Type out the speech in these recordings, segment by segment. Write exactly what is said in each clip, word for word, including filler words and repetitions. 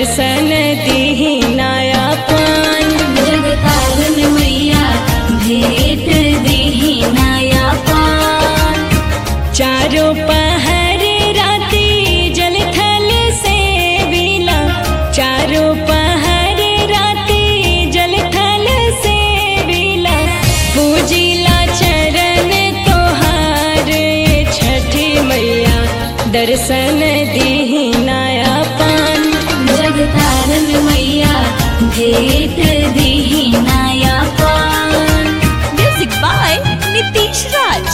दर्शन दीहि नयापन। जगतारण मैया भेंट दीहि नयापन। चारों पहर राति जल थल से बिला, चारों पहर राति जल थल से बिला, पूजिला चरण तोहार छठी मैया दर्शन दीहि नयापन। जगतारण मैया भेंट दीहि नयापन। Music by Nitish Raj.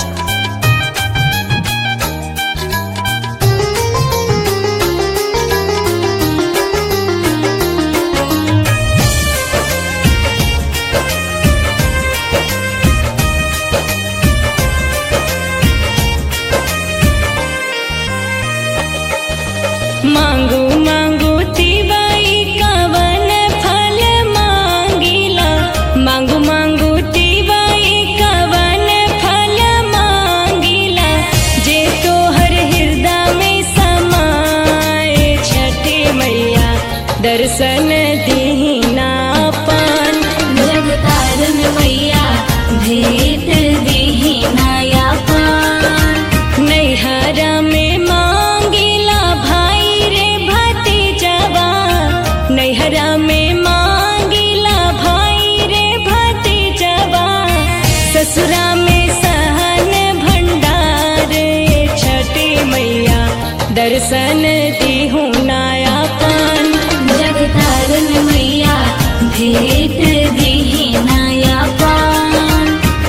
मांगू मांगू तिवाई कवन फल मांगिला, मांगू मांगू तिवाई कवन फल मांगिला, जे तोहर हृदय में समाए छठी मैया दर्शन दीहि नयापन। जगतारण मैया भेंट दीहि नयापन। नैहरा में मांगिला भाई रे भतीजवा, नैहरा में मांगिला भाई रे भतीजवा, ससुरा में सहन भंडार छठी मैया दर्शन दीहु नयापन। जगतारण मैया भेंट दीहि नयापन।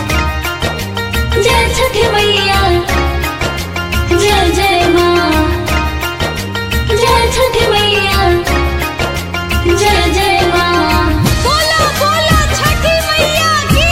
जय छठी मैया जय जय माँ। जय छठी मैया जय जय माँ। बोलो बोलो छठी मैया की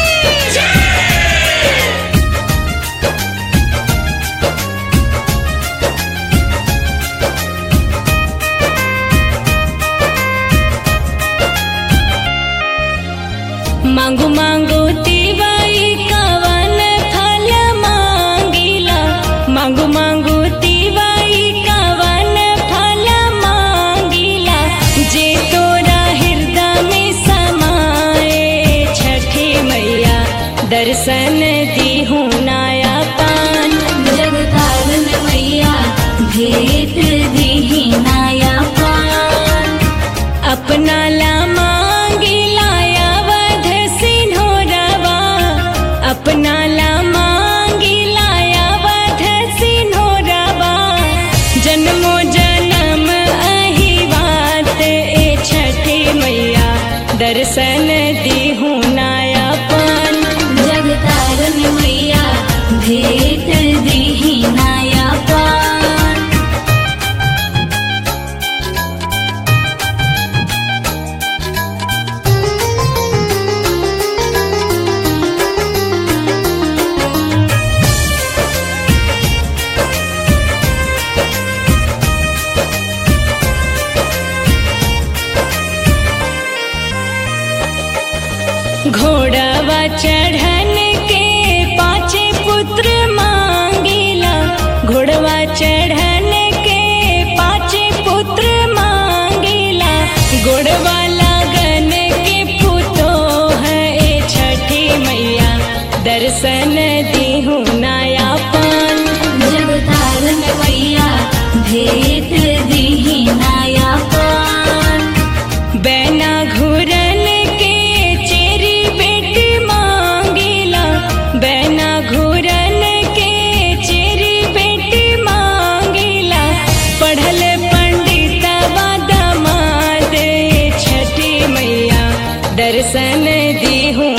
मांगू मांगू तिवाई कवन फल मांगिला, मांगू मांगू तिवाई कवन फल मांगिला, जे तोरा हृदय में समाए छठी मैया दर्शन दीहु नयापन। जगतारण मैया भेंट दीहि नयापन। अपना ला मांगिला अवध सिन्होरवा, अपना ला मांगिला अवध सिन्होरवा, जन्मो जन्म अहि बात ए छठी मैया दर्शन दीहु नयापन। जगतारण मैया भेंट दीहि नयापन। घोड़ावा चढ़न के पाँच पुत्र मांगिला, घोड़वा चढ़न के पाँच पुत्र मांगिला, गोड़वा लगन के पुतो है छठी मैया दर्शन दीहु नयापन। जगतारण मैया भेंट दीहि नयापन। बैना घुरन के चेरी बेटी मांगिला, बैना घुरन के चेरी बेटी मांगिला, पढ़ल पंडितवा दामाद छठी मैया दर्शन दीहु